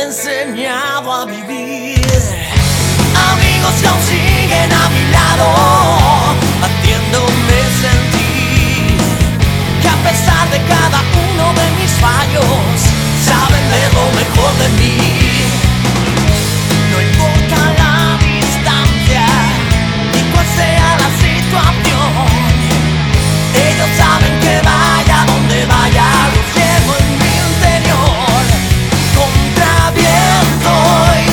enseñado a vivir. Amigos que aún siguen a mi lado, haciéndome sentir que a pesar de cada uno de mis fallos, saben ver lo mejor de mí.